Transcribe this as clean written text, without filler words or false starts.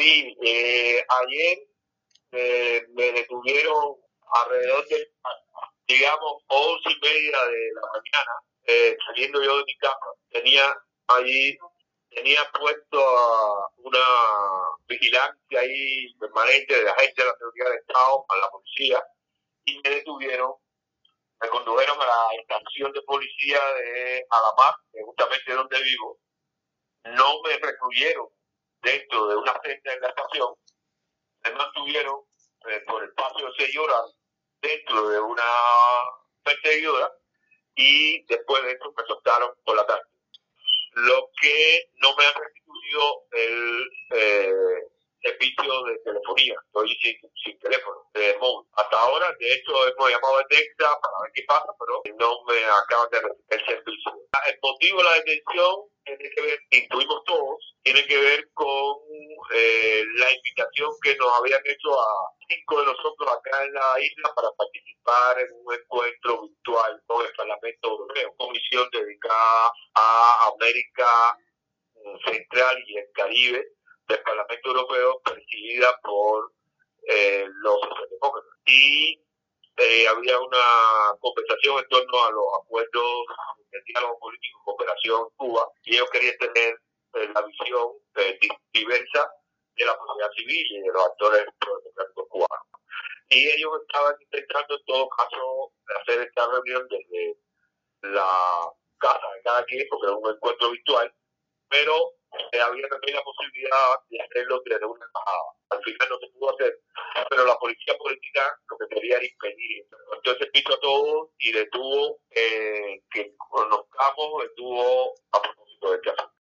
Sí, ayer me detuvieron alrededor de, digamos, 11:30 de la mañana, saliendo yo de mi casa. Allí, tenía puesto una vigilancia ahí permanente de la Agencia de la Seguridad del Estado, a la policía, y me detuvieron. Me condujeron a la estación de policía de Alamar, que es justamente donde vivo. No me recluyeron dentro de una celda en la estación, me mantuvieron por espacio de 6 horas dentro de una perseguidora y después de eso me soltaron por la tarde. Lo que no me han restituido el servicio de telefonía. Estoy sin teléfono, de móvil. Hasta ahora, de hecho, hemos llamado a Texas para ver qué pasa, pero no me acaban de recibir el servicio. El motivo de la detención tiene que ver, intuimos todos, tiene que ver con la invitación que nos habían hecho a 5 de nosotros acá en la isla para participar en un encuentro virtual con el Parlamento Europeo, comisión dedicada a América Central y el Caribe del Parlamento Europeo, presidida por los socialdemócratas. Y había una conversación en torno a los acuerdos de diálogo político y cooperación en Cuba, y ellos querían tener la visión diversa de la sociedad civil y de los actores democráticos cubanos. Y ellos estaban intentando, en todo caso, hacer esta reunión desde la casa de cada quien, porque era un encuentro virtual, pero había también la posibilidad de hacerlo desde una embajada. Al final no se pudo hacer, pero la policía política lo que quería era impedir. Entonces pidió a todos y detuvo que conozcamos, detuvo a propósito del caso.